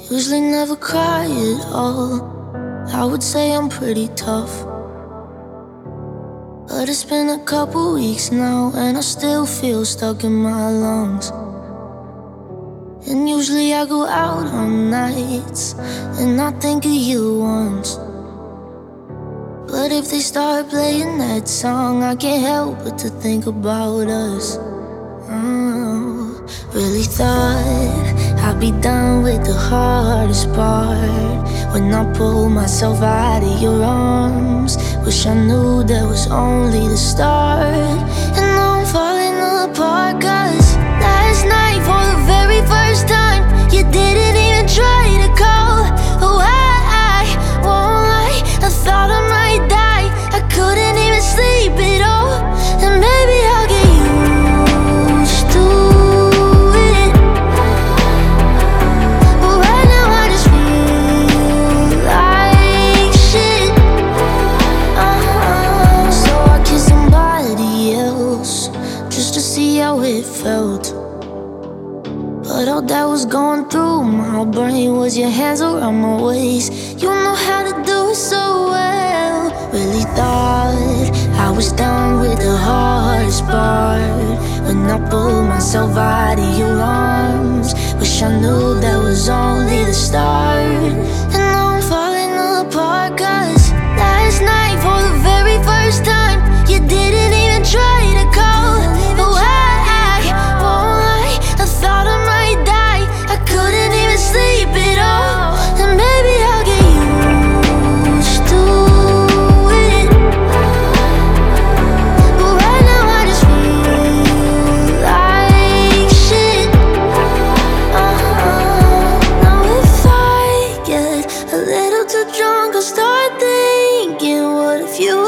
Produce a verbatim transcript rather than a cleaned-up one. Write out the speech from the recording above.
Usually never cry at all. I would say I'm pretty tough, but it's been a couple weeks now and I still feel stuck in my lungs. And usually I go out on nights and I think of you once, but if they start playing that song, I can't help but to think about us. Oh, really thought I'd be done with the hardest part when I pulled myself out of your arms. Wish I knew that was only the start. And now I'm falling apart, cause last night for the very first time you didn't even try to call. Oh, I, I won't lie, I thought I might die. I couldn't even sleep at all. And maybe I'll get used to it, but right now I just feel like shit. uh-huh. So I kissed somebody else just to see how it felt, but all that was going through my brain was your hands around my waist. You know how to do it so well. Really thought I was done with the hardest part when I pulled myself out of your arms. Wish I knew that was only the start. And now I'm falling apart, cause last night for the very first time you didn't even try to call. Oh, I, I won't lie, I thought I might die. I couldn't even sleep at all. And maybe I'll get used to it, but right now I just feel like shit. uh-huh. Now if I get a little too drunk, I'll start thinking, what if you